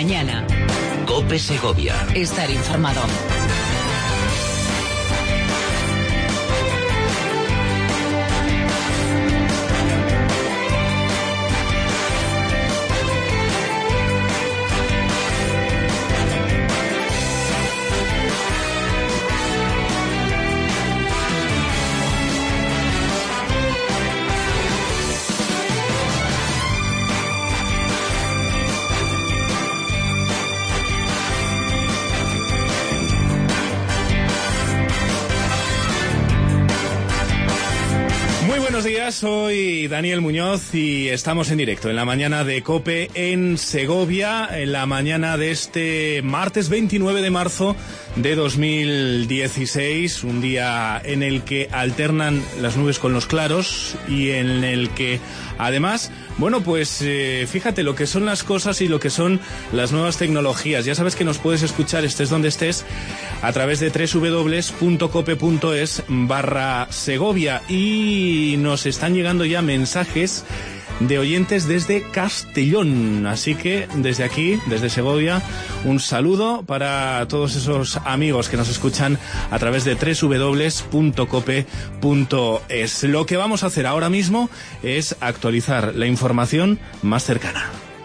mañana. COPE Segovia. Estar informado. Buenos días, soy Daniel Muñoz y estamos en directo en la mañana de COPE en Segovia, en la mañana de este martes 29 de marzo de 2016, un día en el que alternan las nubes con los claros y en el que además, bueno, pues fíjate lo que son las cosas y lo que son las nuevas tecnologías. Ya sabes que nos puedes escuchar, estés donde estés, a través de www.cope.es/Segovia y nos están llegando ya mensajes de oyentes desde Castellón. Así que desde aquí, desde Segovia, un saludo para todos esos amigos que nos escuchan a través de www.cope.es. Lo que vamos a hacer ahora mismo es actualizar la información más cercana.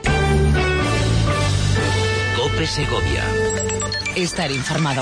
COPE Segovia. Estar informado.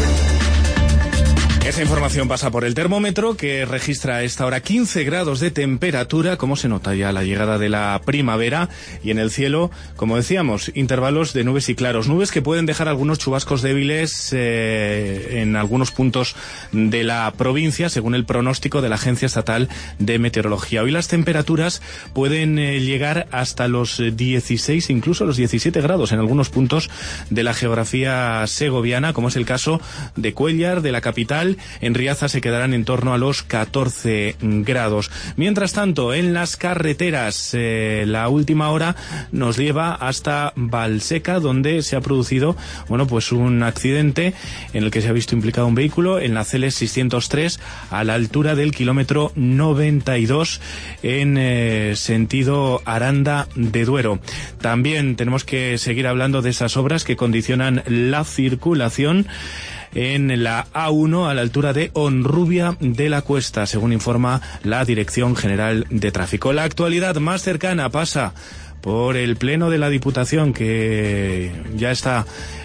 Esa información pasa por el termómetro, que registra a esta hora 15 grados de temperatura, como se nota ya la llegada de la primavera, y en el cielo, como decíamos, intervalos de nubes y claros. Nubes que pueden dejar algunos chubascos débiles en algunos puntos de la provincia, según el pronóstico de la Agencia Estatal de Meteorología. Hoy las temperaturas pueden llegar hasta los 16, incluso los 17 grados en algunos puntos de la geografía segoviana, como es el caso de Cuéllar, de la capital. En Riaza se quedarán en torno a los 14 grados. Mientras tanto, en las carreteras, la última hora nos lleva hasta Valseca, donde se ha producido, bueno, pues un accidente en el que se ha visto implicado un vehículo en la CL 603 a la altura del kilómetro 92 en sentido Aranda de Duero. También tenemos que seguir hablando de esas obras que condicionan la circulación en la A1 a la altura de Honrubia de la Cuesta, según informa la Dirección General de Tráfico. La actualidad más cercana pasa por el Pleno de la Diputación, que ya está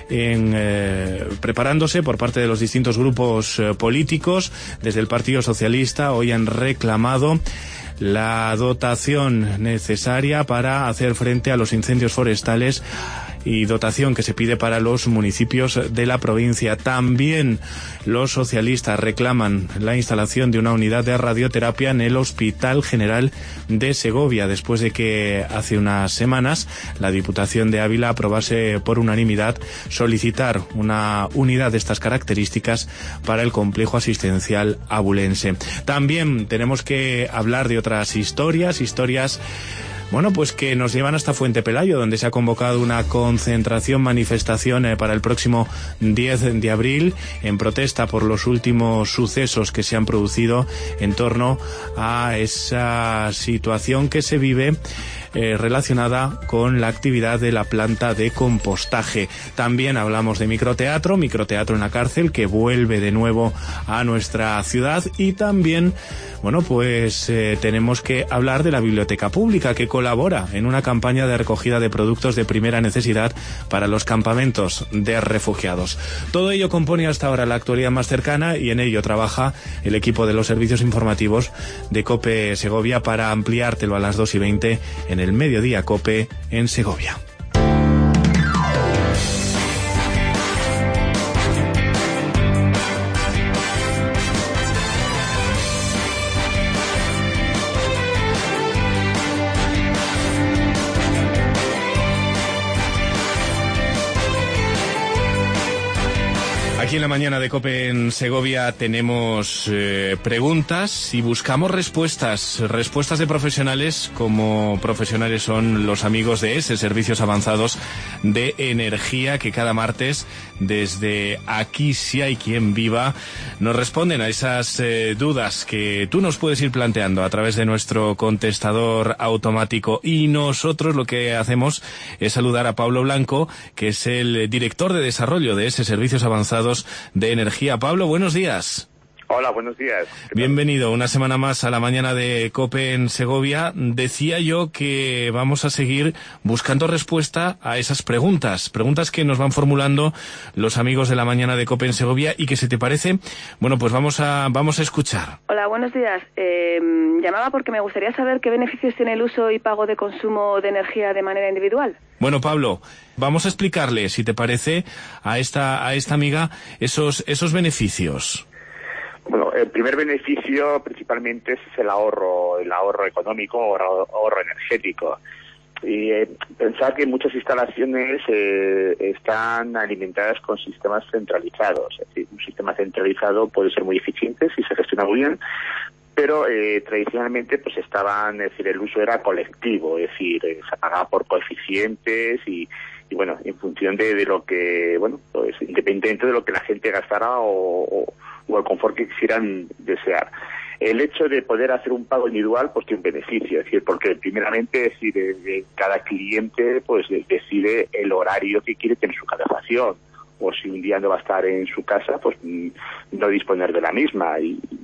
preparándose por parte de los distintos grupos políticos. Desde el Partido Socialista hoy han reclamado la dotación necesaria para hacer frente a los incendios forestales y dotación que se pide para los municipios de la provincia. También los socialistas reclaman la instalación de una unidad de radioterapia en el Hospital General de Segovia, después de que hace unas semanas la Diputación de Ávila aprobase por unanimidad solicitar una unidad de estas características para el complejo asistencial abulense. También tenemos que hablar de otras historias, bueno, pues que nos llevan hasta Fuente Pelayo, donde se ha convocado una manifestación para el próximo 10 de abril en protesta por los últimos sucesos que se han producido en torno a esa situación que se vive relacionada con la actividad de la planta de compostaje. También hablamos de microteatro en la cárcel, que vuelve de nuevo a nuestra ciudad, y también, bueno, pues tenemos que hablar de la biblioteca pública, que colabora en una campaña de recogida de productos de primera necesidad para los campamentos de refugiados. Todo ello compone hasta ahora la actualidad más cercana, y en ello trabaja el equipo de los servicios informativos de COPE Segovia para ampliártelo a las 2:20 en el Mediodía COPE en Segovia. Aquí en la mañana de COPE en Segovia tenemos preguntas y buscamos respuestas de profesionales, como profesionales son los amigos de ESE, Servicios Avanzados de Energía, que cada martes desde Aquí Si Hay Quien Viva nos responden a esas dudas que tú nos puedes ir planteando a través de nuestro contestador automático. Y nosotros lo que hacemos es saludar a Pablo Blanco, que es el director de desarrollo de ESE, Servicios Avanzados de Energía. Pablo, buenos días. Hola, buenos días. Bienvenido una semana más a la mañana de COPE en Segovia. Decía yo que vamos a seguir buscando respuesta a esas preguntas que nos van formulando los amigos de la mañana de COPE en Segovia y que, si te parece, bueno, pues vamos a escuchar. Hola, buenos días. Llamaba porque me gustaría saber qué beneficios tiene el uso y pago de consumo de energía de manera individual. Bueno, Pablo, vamos a explicarle, si te parece, a esta amiga esos beneficios. Bueno, el primer beneficio principalmente es el ahorro económico o ahorro energético. Y pensar que muchas instalaciones están alimentadas con sistemas centralizados. Es decir, un sistema centralizado puede ser muy eficiente si se gestiona muy bien, pero tradicionalmente pues el uso era colectivo, es decir, se pagaba por coeficientes y bueno, en función de lo que, bueno, pues independientemente de lo que la gente gastara o el confort que quisieran desear. El hecho de poder hacer un pago individual pues tiene un beneficio, es decir, porque primeramente cada cliente pues decide el horario que quiere tener su calefacción, o si un día no va a estar en su casa, pues no disponer de la misma,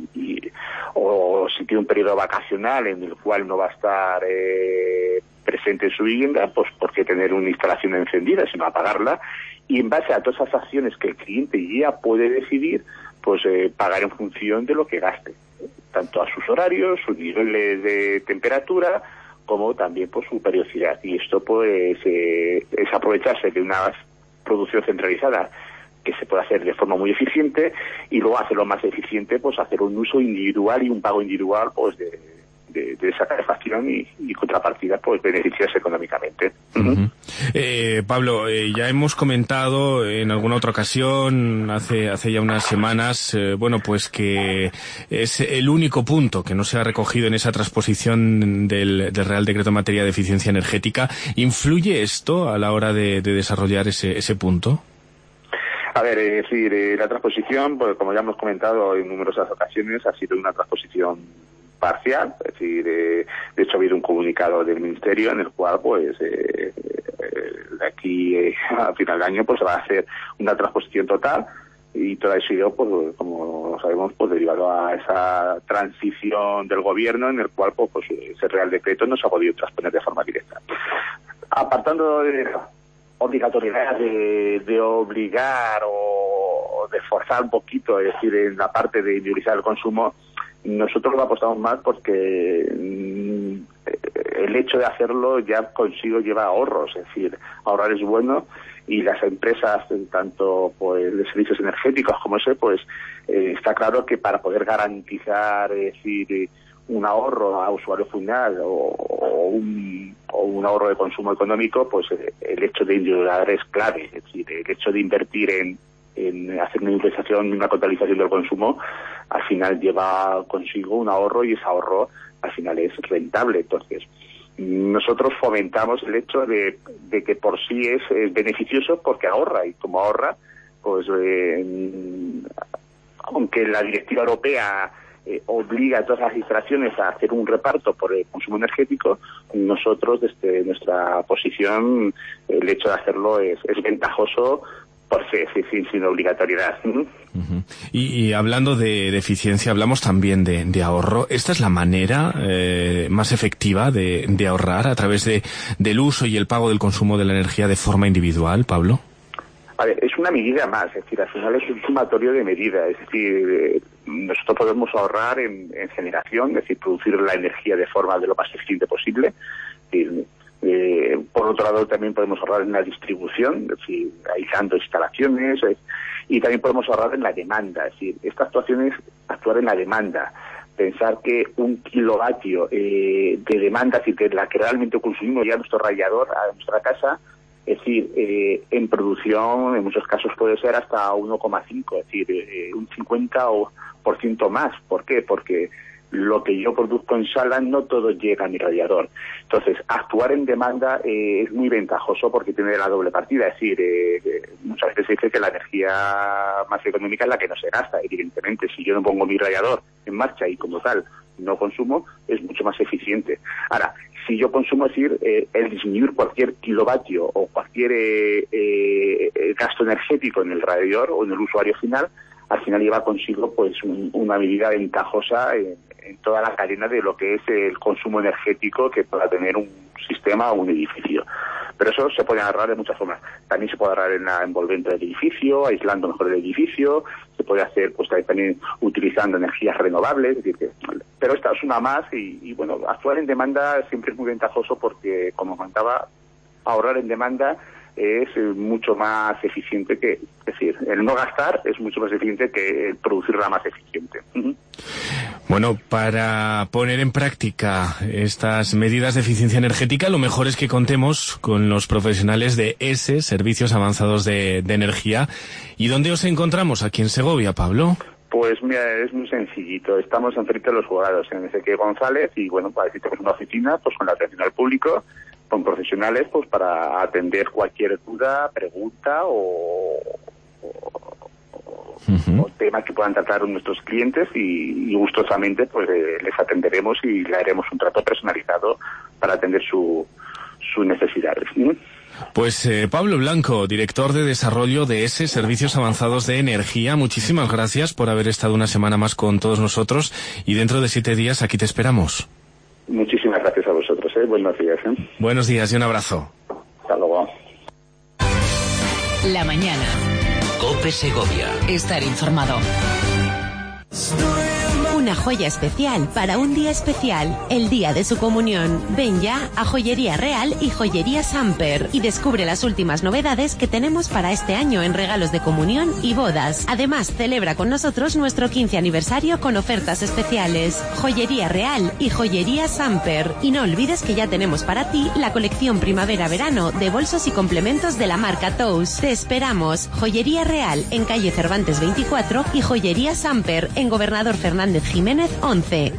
o si tiene un periodo vacacional en el cual no va a estar presente en su vivienda, pues por qué tener una instalación encendida, sino apagarla, y en base a todas esas acciones que el cliente ya puede decidir, pues pagar en función de lo que gaste, tanto a sus horarios, sus niveles de temperatura, como también por su periodicidad. Y esto pues es aprovecharse de una producción centralizada que se puede hacer de forma muy eficiente, y luego hacerlo más eficiente, pues hacer un uso individual y un pago individual pues de esa calefacción y contrapartida pues beneficiarse económicamente. Uh-huh. Pablo, ya hemos comentado en alguna otra ocasión, hace ya unas semanas, bueno, pues que es el único punto que no se ha recogido en esa transposición del Real Decreto en materia de eficiencia energética. ¿Influye esto a la hora de desarrollar ese punto? A ver, es decir, la transposición, pues como ya hemos comentado en numerosas ocasiones, ha sido una transposición parcial, es decir, de hecho ha habido un comunicado del Ministerio en el cual pues de aquí a final de año pues se va a hacer una transposición total, y todo eso ha sido, pues, como sabemos, pues derivado a esa transición del gobierno en el cual pues ese Real Decreto no se ha podido transponer de forma directa. Apartando de obligatoriedad de obligar o de forzar un poquito, es decir, en la parte de individualizar el consumo, nosotros lo apostamos más porque el hecho de hacerlo ya consigo lleva ahorros, es decir, ahorrar es bueno, y las empresas, tanto pues de servicios energéticos como ese, pues está claro que para poder garantizar, es decir, un ahorro a usuario final o un ahorro de consumo económico, pues el hecho de individualizar es clave, es decir, el hecho de invertir en hacer una indexación, una contabilización del consumo, al final lleva consigo un ahorro, y ese ahorro al final es rentable. Entonces, nosotros fomentamos el hecho de que por sí es beneficioso porque ahorra, y como ahorra, pues aunque la directiva europea obliga a todas las instalaciones a hacer un reparto por el consumo energético, nosotros desde nuestra posición el hecho de hacerlo es ventajoso por sí, sin obligatoriedad. Uh-huh. Y hablando de eficiencia, hablamos también de ahorro. ¿Esta es la manera más efectiva de ahorrar a través del uso y el pago del consumo de la energía de forma individual, Pablo? A ver, es una medida más, es decir, al final es un sumatorio de medidas, es decir, nosotros podemos ahorrar en generación, es decir, producir la energía de forma de lo más eficiente posible. Por otro lado, también podemos ahorrar en la distribución, es decir, aislando instalaciones, y también podemos ahorrar en la demanda, es decir, esta actuación es actuar en la demanda. Pensar que un kilovatio de demanda, es decir, que la que realmente consumimos ya nuestro radiador a nuestra casa, Es decir, en producción en muchos casos puede ser hasta 1,5, es decir, un 50% más. ¿Por qué? Porque lo que yo produzco en sala no todo llega a mi radiador. Entonces, actuar en demanda es muy ventajoso porque tiene la doble partida. Es decir, muchas veces se dice que la energía más económica es la que no se gasta. Evidentemente, si yo no pongo mi radiador en marcha y como tal no consumo, es mucho más eficiente. Ahora, si yo consumo, es decir, el disminuir cualquier kilovatio o cualquier gasto energético en el radiador o en el usuario final, al final lleva consigo pues una medida ventajosa en toda la cadena de lo que es el consumo energético que pueda tener un sistema o un edificio. Pero eso se puede ahorrar de muchas formas. También se puede ahorrar en la envolvente del edificio, aislando mejor el edificio, se puede hacer pues también utilizando energías renovables, es decir, pero esta es una más y bueno, actuar en demanda siempre es muy ventajoso porque, como comentaba, ahorrar en demanda es mucho más eficiente es decir, el no gastar es mucho más eficiente que el producirla más eficiente. Bueno, para poner en práctica estas medidas de eficiencia energética, lo mejor es que contemos con los profesionales de ESE, Servicios Avanzados de Energía. ¿Y dónde os encontramos aquí en Segovia, Pablo? Pues mira, es muy sencillito. Estamos en Felipe de los Juzgados, en Ezequiel González, y bueno, para decir que es una oficina, pues con la atención al público, con profesionales, pues para atender cualquier duda, pregunta o tema que puedan tratar nuestros clientes y gustosamente pues les atenderemos y le haremos un trato personalizado para atender sus necesidades. Pues Pablo Blanco, director de desarrollo de ESE, Servicios Avanzados de Energía, muchísimas gracias por haber estado una semana más con todos nosotros y dentro de 7 días aquí te esperamos. Muchísimas gracias a vosotros. Buenos días. Buenos días y un abrazo. Hasta luego. La mañana. COPE Segovia. Estar informado. Una joya especial para un día especial, el día de su comunión. Ven ya a Joyería Real y Joyería Samper y descubre las últimas novedades que tenemos para este año en regalos de comunión y bodas. Además, celebra con nosotros nuestro 15 aniversario con ofertas especiales. Joyería Real y Joyería Samper. Y no olvides que ya tenemos para ti la colección primavera-verano de bolsos y complementos de la marca Tous. Te esperamos. Joyería Real en calle Cervantes 24 y Joyería Samper en Gobernador Fernández Jiménez 11.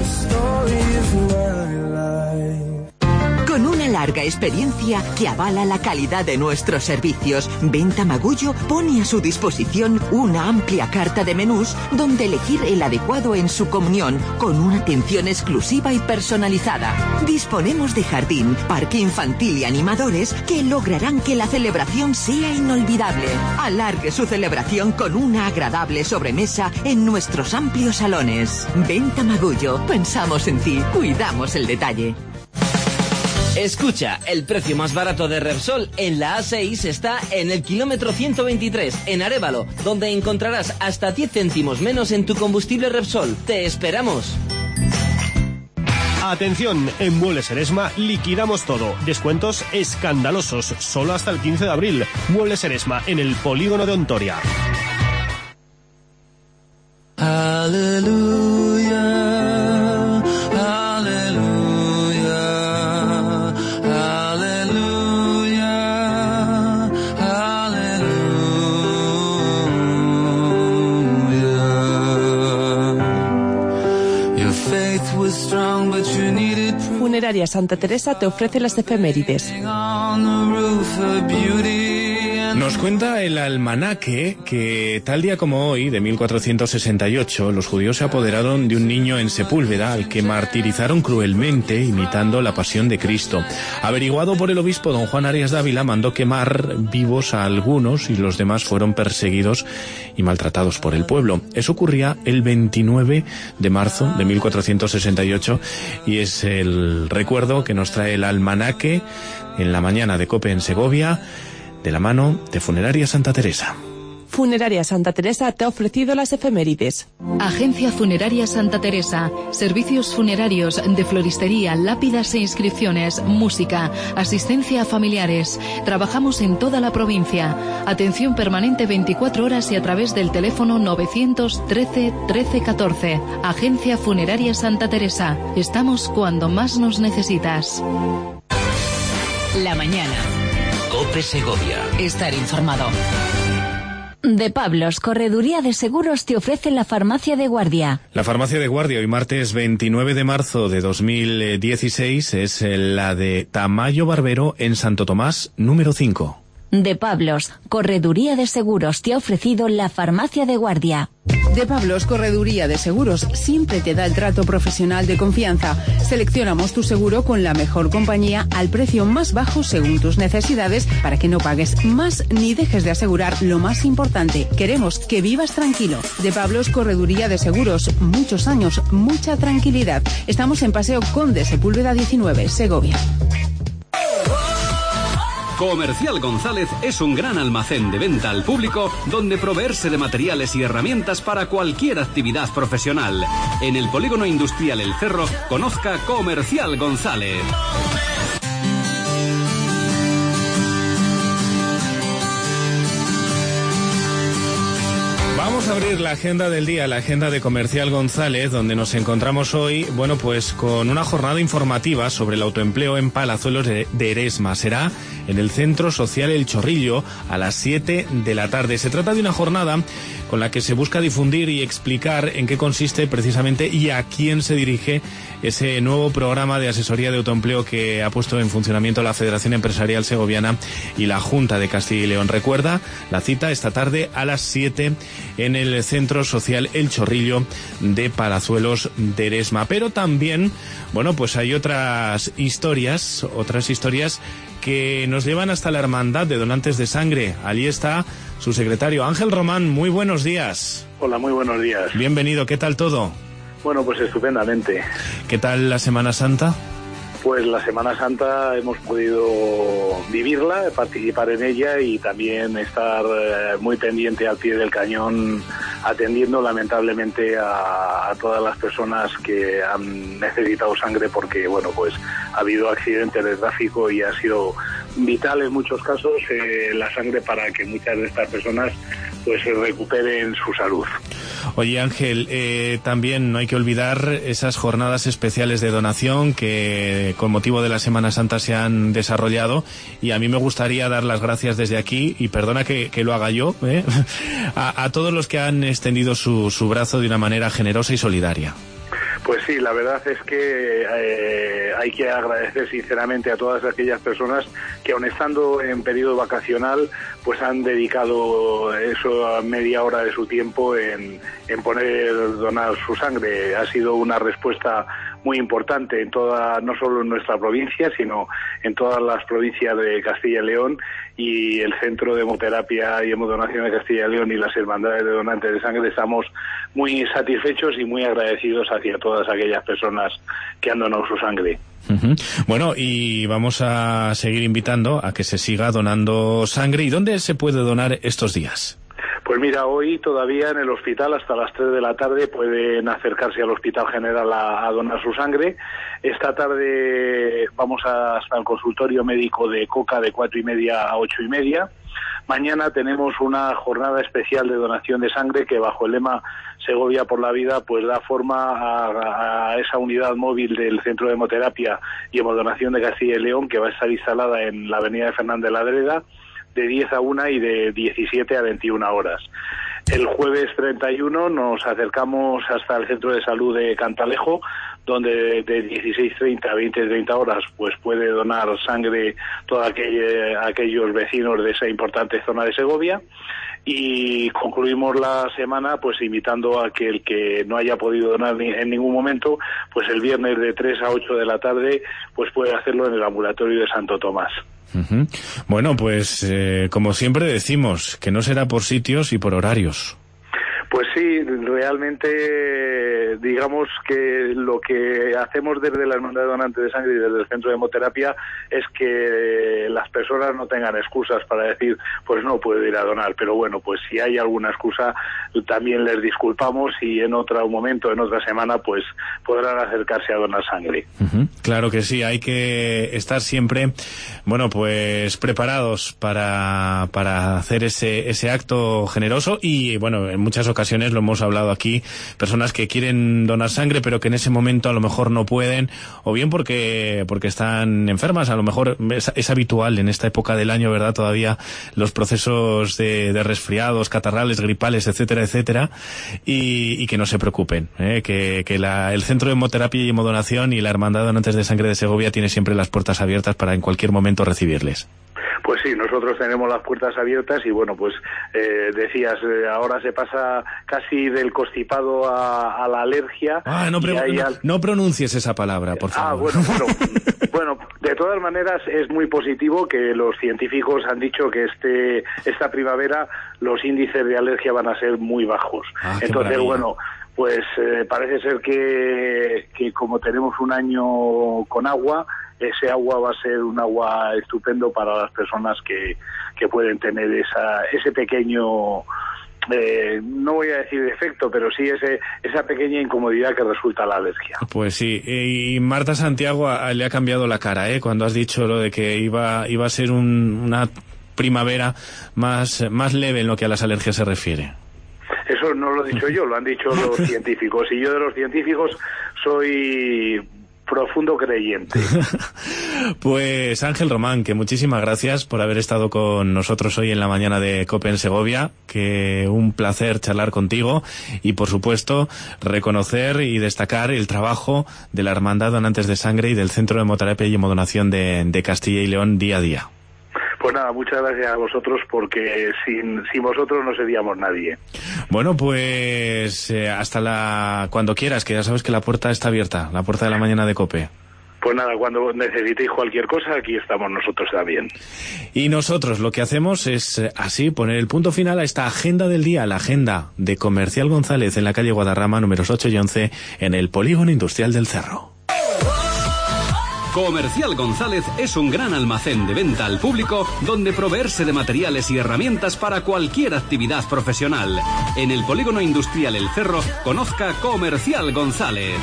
Con una larga experiencia que avala la calidad de nuestros servicios, Venta Magullo pone a su disposición una amplia carta de menús donde elegir el adecuado en su comunión, con una atención exclusiva y personalizada. Disponemos de jardín, parque infantil y animadores que lograrán que la celebración sea inolvidable. Alargue su celebración con una agradable sobremesa en nuestros amplios salones. Venta Magullo, pensamos en ti, cuidamos el detalle. Escucha, el precio más barato de Repsol en la A6 está en el kilómetro 123, en Arévalo, donde encontrarás hasta 10 céntimos menos en tu combustible Repsol. ¡Te esperamos! Atención, en Muebles Eresma liquidamos todo. Descuentos escandalosos, solo hasta el 15 de abril. Muebles Eresma, en el polígono de Ontoria. Aleluya. Funeraria Santa Teresa te ofrece las efemérides. Nos cuenta el almanaque que tal día como hoy, de 1468, los judíos se apoderaron de un niño en Sepúlveda al que martirizaron cruelmente imitando la pasión de Cristo. Averiguado por el obispo don Juan Arias Dávila, mandó quemar vivos a algunos y los demás fueron perseguidos y maltratados por el pueblo. Eso ocurría el 29 de marzo de 1468 y es el recuerdo que nos trae el almanaque en la mañana de COPE en Segovia, de la mano de Funeraria Santa Teresa. Funeraria Santa Teresa te ha ofrecido las efemérides. Agencia Funeraria Santa Teresa. Servicios funerarios de floristería, lápidas e inscripciones, música, asistencia a familiares. Trabajamos en toda la provincia. Atención permanente 24 horas y a través del teléfono 913 13 14. Agencia Funeraria Santa Teresa. Estamos cuando más nos necesitas. La mañana. COPE Segovia. Estar informado. De Pablos, Correduría de Seguros, te ofrece la Farmacia de Guardia. La Farmacia de Guardia, hoy martes 29 de marzo de 2016, es la de Tamayo Barbero en Santo Tomás, número 5. De Pablos, Correduría de Seguros, te ha ofrecido la Farmacia de Guardia. De Pablos, Correduría de Seguros, siempre te da el trato profesional de confianza. Seleccionamos tu seguro con la mejor compañía al precio más bajo según tus necesidades para que no pagues más ni dejes de asegurar lo más importante. Queremos que vivas tranquilo. De Pablos, Correduría de Seguros, muchos años, mucha tranquilidad. Estamos en Paseo Conde Sepúlveda 19, Segovia. Comercial González es un gran almacén de venta al público donde proveerse de materiales y herramientas para cualquier actividad profesional. En el Polígono Industrial El Cerro, conozca Comercial González. Vamos a abrir la agenda del día, la agenda de Comercial González, donde nos encontramos hoy, bueno, pues con una jornada informativa sobre el autoempleo en Palazuelos de Eresma. Será en el Centro Social El Chorrillo a las 7 de la tarde. Se trata de una jornada con la que se busca difundir y explicar en qué consiste precisamente y a quién se dirige ese nuevo programa de asesoría de autoempleo que ha puesto en funcionamiento la Federación Empresarial Segoviana y la Junta de Castilla y León. Recuerda la cita esta tarde a las 7 en el Centro Social El Chorrillo de Palazuelos de Eresma. Pero también, bueno, pues hay otras historias que nos llevan hasta la Hermandad de Donantes de Sangre. Allí está su secretario, Ángel Román. Muy buenos días. Hola, muy buenos días. Bienvenido, ¿qué tal todo? Bueno, pues estupendamente. ¿Qué tal la Semana Santa? Pues la Semana Santa hemos podido vivirla, participar en ella y también estar muy pendiente al pie del cañón, atendiendo lamentablemente a todas las personas que han necesitado sangre porque, bueno, pues ha habido accidentes de tráfico y ha sido vital en muchos casos la sangre para que muchas de estas personas pues recuperen su salud. Oye, Ángel, también no hay que olvidar esas jornadas especiales de donación que con motivo de la Semana Santa se han desarrollado, y a mí me gustaría dar las gracias desde aquí, y perdona que lo haga yo, a todos los que han extendido su brazo de una manera generosa y solidaria. Pues sí, la verdad es que hay que agradecer sinceramente a todas aquellas personas que, aun estando en periodo vacacional, pues han dedicado eso a media hora de su tiempo en donar su sangre. Ha sido una respuesta muy importante en no solo en nuestra provincia, sino en todas las provincias de Castilla y León, y el Centro de Hemoterapia y Hemodonación de Castilla y León y las Hermandades de Donantes de Sangre estamos muy satisfechos y muy agradecidos hacia todas aquellas personas que han donado su sangre. Uh-huh. Bueno, y vamos a seguir invitando a que se siga donando sangre. ¿Y dónde se puede donar estos días? Pues mira, hoy todavía en el hospital hasta las 3 de la tarde pueden acercarse al Hospital General a donar su sangre. Esta tarde vamos hasta el consultorio médico de Coca de 4:30 a 8:30. Mañana tenemos una jornada especial de donación de sangre que, bajo el lema Segovia por la Vida, pues da forma a esa unidad móvil del Centro de Hemoterapia y Hemodonación de Castilla y León, que va a estar instalada en la avenida de Fernández Ladreda, de 10 a 1 y de 17 a 21 horas. El jueves 31 nos acercamos hasta el Centro de Salud de Cantalejo, donde de 16:30 a 20:30 horas pues puede donar sangre todos aquellos vecinos de esa importante zona de Segovia. Y concluimos la semana pues invitando a que el que no haya podido donar en ningún momento, pues el viernes de 3 a 8 de la tarde pues puede hacerlo en el ambulatorio de Santo Tomás. Uh-huh. Bueno, pues como siempre decimos, que no será por sitios y por horarios. Pues sí, realmente digamos que lo que hacemos desde la Hermandad de Donantes de Sangre y desde el Centro de Hemoterapia es que las personas no tengan excusas para decir, pues no puedo ir a donar, pero bueno, pues si hay alguna excusa también les disculpamos y en otro momento, en otra semana, pues podrán acercarse a donar sangre. Uh-huh. Claro que sí, hay que estar siempre, bueno, pues preparados para hacer ese acto generoso y, bueno, en muchas ocasiones lo hemos hablado comentado aquí, personas que quieren donar sangre pero que en ese momento a lo mejor no pueden, o bien porque están enfermas. A lo mejor es habitual en esta época del año, ¿verdad?, todavía los procesos de resfriados, catarrales, gripales, etcétera, etcétera, y que no se preocupen, que el Centro de Hemoterapia y Hemodonación y la Hermandad de Donantes de Sangre de Segovia tiene siempre las puertas abiertas para en cualquier momento recibirles. Pues sí, nosotros tenemos las puertas abiertas y bueno, pues decías, ahora se pasa casi del constipado a la alergia. No pronuncies esa palabra, por favor. Bueno, de todas maneras es muy positivo que los científicos han dicho que esta primavera los índices de alergia van a ser muy bajos. Entonces, bueno, pues parece ser que como tenemos un año con agua, ese agua va a ser un agua estupendo para las personas que pueden tener ese pequeño, no voy a decir defecto, pero sí esa pequeña incomodidad que resulta la alergia. Pues sí, y Marta Santiago le ha cambiado la cara, cuando has dicho lo de que iba a ser una primavera más leve en lo que a las alergias se refiere. Eso no lo he dicho yo, lo han dicho los científicos, y yo de los científicos soy profundo creyente. Pues Ángel Román, que muchísimas gracias por haber estado con nosotros hoy en la mañana de COPE en Segovia, que un placer charlar contigo y por supuesto reconocer y destacar el trabajo de la Hermandad Donantes de Sangre y del Centro de Hemoterapia y Hemodonación de Castilla y León día a día. Pues nada, muchas gracias a vosotros, porque sin vosotros no seríamos nadie. Bueno, pues cuando quieras, que ya sabes que la puerta está abierta, la puerta de la mañana de COPE. Pues nada, cuando necesitéis cualquier cosa, aquí estamos nosotros también. Y nosotros lo que hacemos es así poner el punto final a esta agenda del día, la agenda de Comercial González en la calle Guadarrama, números 8 y 11, en el Polígono Industrial del Cerro. Comercial González es un gran almacén de venta al público donde proveerse de materiales y herramientas para cualquier actividad profesional. En el Polígono Industrial El Cerro, conozca Comercial González.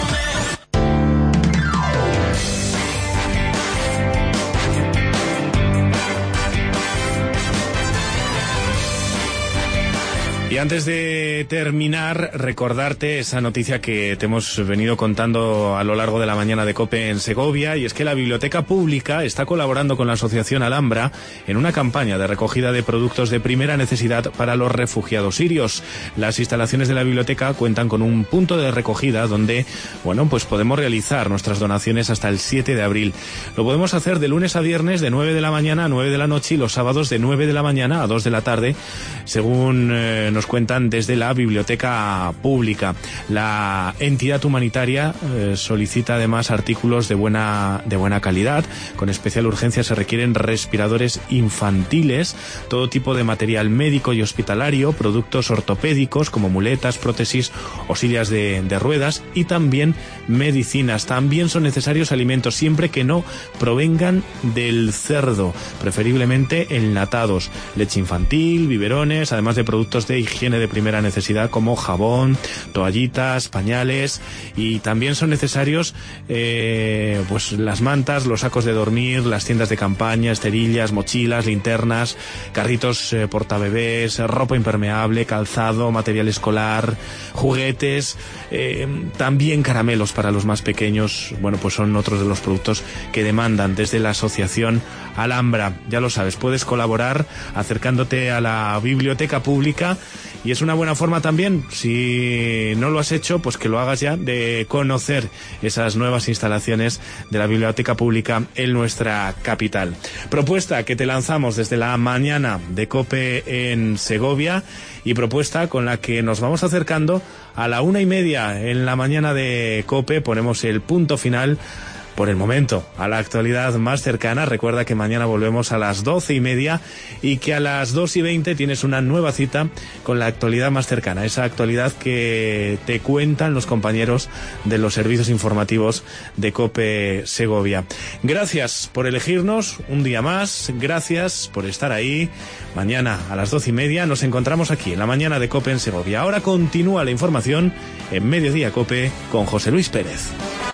Y antes de terminar, recordarte esa noticia que te hemos venido contando a lo largo de la mañana de COPE en Segovia, y es que la Biblioteca Pública está colaborando con la Asociación Alhambra en una campaña de recogida de productos de primera necesidad para los refugiados sirios. Las instalaciones de la biblioteca cuentan con un punto de recogida donde, pues podemos realizar nuestras donaciones hasta el 7 de abril. Lo podemos hacer de lunes a viernes de 9 de la mañana a 9 de la noche y los sábados de 9 de la mañana a 2 de la tarde, según nos cuentan desde la Biblioteca Pública. La entidad humanitaria solicita además artículos de buena calidad. Con especial urgencia se requieren respiradores infantiles, todo tipo de material médico y hospitalario, productos ortopédicos como muletas, prótesis o sillas de ruedas, y también medicinas. También son necesarios alimentos, siempre que no provengan del cerdo, preferiblemente enlatados, leche infantil, biberones, además de productos de higiene de primera necesidad como jabón, toallitas, pañales, y también son necesarios las mantas, los sacos de dormir, las tiendas de campaña, esterillas, mochilas, linternas, carritos portabebés, ropa impermeable, calzado, material escolar, juguetes, también caramelos para los más pequeños. Pues son otros de los productos que demandan desde la Asociación Alhambra. Ya lo sabes, puedes colaborar acercándote a la Biblioteca Pública, y es una buena forma también, si no lo has hecho, pues que lo hagas ya, de conocer esas nuevas instalaciones de la Biblioteca Pública en nuestra capital. Propuesta que te lanzamos desde la mañana de COPE en Segovia, y propuesta con la que nos vamos acercando a la 1:30 en la mañana de COPE. Ponemos el punto final por el momento a la actualidad más cercana. Recuerda que mañana volvemos a las 12:30 y que a las 2:20 tienes una nueva cita con la actualidad más cercana, esa actualidad que te cuentan los compañeros de los servicios informativos de COPE Segovia. Gracias por elegirnos un día más, gracias por estar ahí. Mañana a las 12:30 nos encontramos aquí en la mañana de COPE en Segovia. Ahora continúa la información en Mediodía COPE con José Luis Pérez.